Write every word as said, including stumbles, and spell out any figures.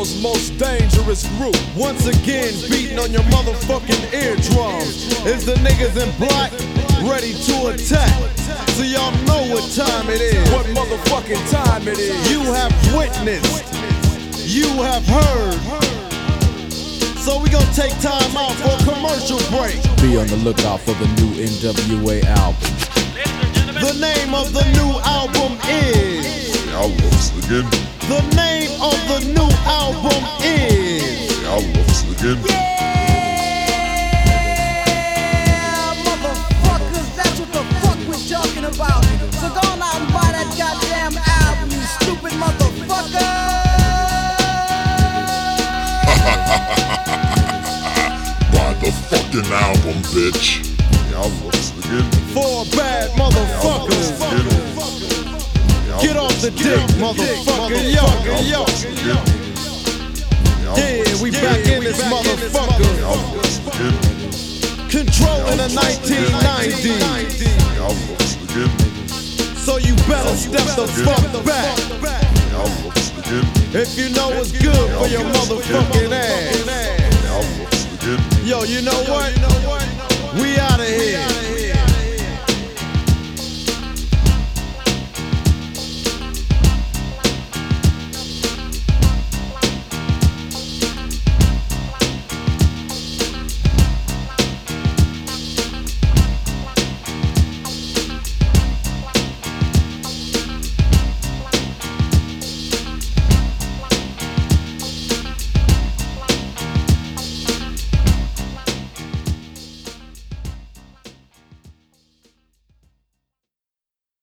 world's most dangerous group. Once again, beating on your motherfucking eardrums is the niggas in black, ready to attack. So y'all know what time it is. What motherfucking time it is. You have witnessed, you have heard. So we gonna take time out for a commercial break. Be on the lookout for the new N W A album. The name of the new album is Albums again. The name of the new album is Albums again. Yeah, motherfuckers, that's what the fuck we're talking about. So go on out and buy that goddamn album, you stupid motherfucker. Buy the fucking album, bitch. Albums again. Four bad motherfuckers. Get off the dick, motherfucker, yo, yo. Yeah, we back in this motherfucker. Controlling the nineteen nineties. So you better step the fuck back if you know what's good for your motherfucking ass. Yo, you know what? We outta here.